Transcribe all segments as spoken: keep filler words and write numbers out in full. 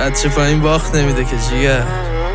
بچه پایین باخت نمیده که جیگر.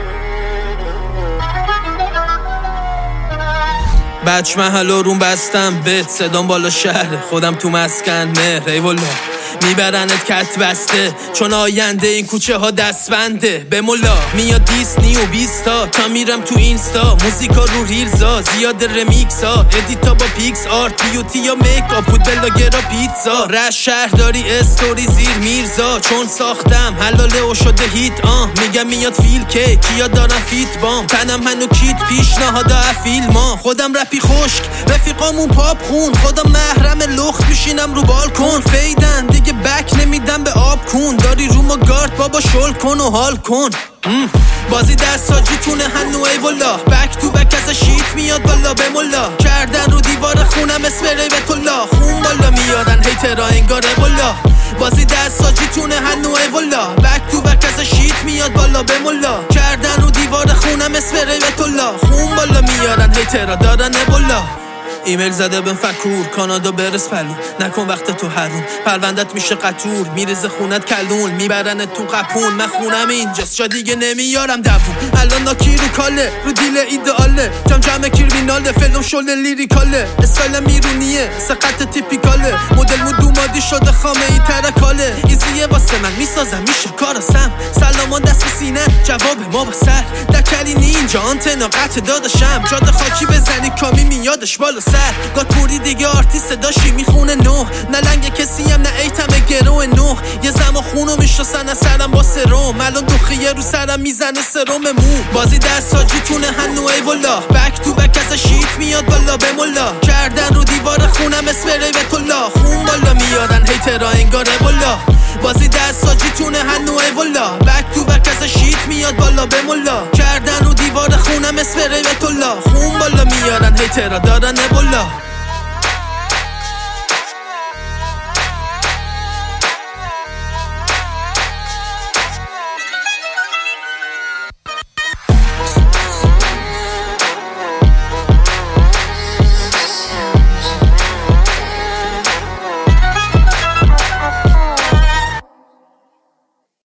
بچ محل روم بستم بت صدام بالا شهر خودم تو مسکن مهر ای والا میبرنت کت بسته چون آینده این کوچه ها دست بنده به مولا میاد دیسنی و بیستا تا میرم تو اینستا موزیکا رو ریلزا زیاد رمیکس ها ادیتا با پیکس آرت بیوتی یا میک آپ بود بلاگرا پیتزا رش شهرداری استوری زیر میرزا چون ساختم حلاله و شده هیت آه میگم میاد فیل که کیا دارن فیت بام تنم هنو کیت پیشنهاد فیلم ها خودم رپی خشک رفیقامون پاپ خون خودم محرم لخت میشینم رو بالکن فیدن دیگه بک نمیدم به آب کن داری رو ما گارد بابا شل کن و حال کن بازی دستاجی تونه هنو ای والا بک تو بک از شیت میاد بالا به مولا کردن رو دیوار خونم اسپری به طلا خون بالا میارن هیترا انگاره بالا بازی دستاجی تونه هنو ای والا بک تو بک از شیت میاد بالا به مولا کردن رو دیوار خونم اسپری به طلا خون بالا میارن هیترا دارن بالا ایمیل زده بهم فکور کانادا برس پلو نکن وقت تو هرون پروندت میشه قطور میرزه خونت کلون میبرن تو قپون من خونم اینجاست جا دیگه نمیارم دوون الان ناکی رو کاله رو دیل ایدئاله جام جمع کریمیناله فیلم شل لیریکاله استایلم میرونیه سقط تیپیکاله مدل مدومادی شده خامه ای ترکاله ایزیه واسه من میسازم میشه کاراسم سلامان دست به سینه جواب ما با سر دکلی نینجا آنتنا قطع داداشم جاده خاکی بزنی کامی میادش بالا سر گاتپوری دیگه آرتی صداشی میخونه نو نه لنگ کسی هم نه ایتم گرو نو یه زما خونو میشستن از سرم با سرم الان دوخیه رو سرم میزنه سرم مو بازی دستاجی تونه هنو ای والا بک تو بک از شیت میاد بالا به مولا کردن رو دیوار خونم اسپری به طلا خون بالا میارن هیترا انگاره بالا بازی دستاجی تونه هنو ای والا بک تو بک از شیت میاد بالا به مولا کردن رو دیوار خونم اسپری به طلا خون بالا میارن هیترا دارن بالا